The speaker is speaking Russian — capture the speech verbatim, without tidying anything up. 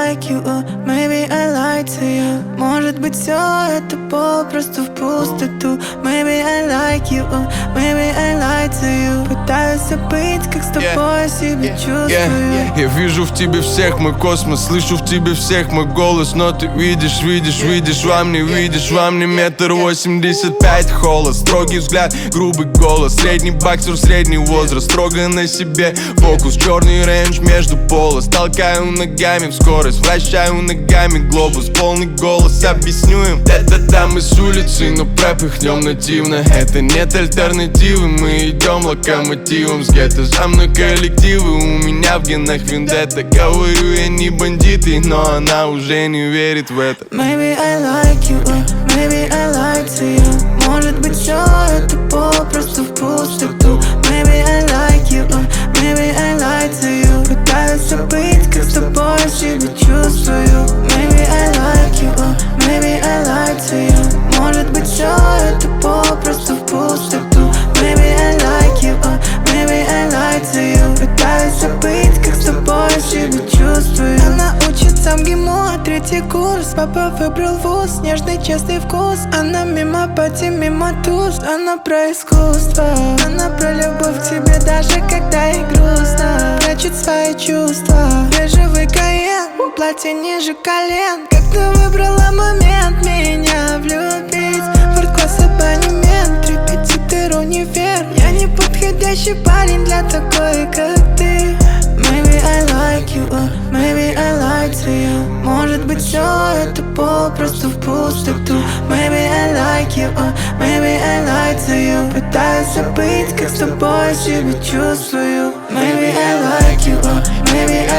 like you, uh, maybe I lied to you. Может быть, все это попросту в пустоту. Maybe I like you, uh, maybe I lied to you. Пытаюсь забыть, как с тобой yeah. себя чувствую. yeah. Я вижу в тебе всех мой космос, слышу в тебе всех мой голос. Но ты видишь, видишь, видишь во мне, видишь во мне метр восемьдесят пять холод. Строгий взгляд, грубый голос, средний боксер, средний возраст. Строго на себе фокус, черный рейндж между полос. Толкаю ногами в скорость, вращаю ногами глобус. Полный голос, объясню им. Да-да-да, мы с улицы, но пропихнем нативно. Это нет альтернативы, мы идем локомотивом с гетто. За мной коллективы, у меня в генах вендетта. Говорю, я не бандит, но она уже не верит в это. Maybe I like you, uh, maybe I lied to you. Может быть, все это попросту в пустоту. Maybe I like you, uh, maybe I lied to you. Пытаюсь забыть, как с тобой себя чувствую. Maybe I like you, uh, maybe I lied to you. Может быть, все это попросту в пустоту. Maybe I like you, uh, maybe I lied to you. Пытаюсь забыть, как с тобой себя чувствую. Она учится в ГИМО, третий курс. Папа выбрал вуз, нежный честный вкус. Она мимо пати, мимо туз. Она про искусство, она про любовь к тебе, даже когда ей грустно. Прячет свои чувства, бежевый каен, платье ниже колен. Как ты выбрала момент меня влюбить? Ворд-класс абонемент, репетитор универ. Я не подходящий парень для такой, как ты. Maybe I like you, uh, maybe I lied to you. Может быть, все это попросту в пустоту. Maybe I like you, uh, maybe I lied to you. Пытаюсь забыть, как с тобой себя чувствую. Maybe I like you, uh, maybe I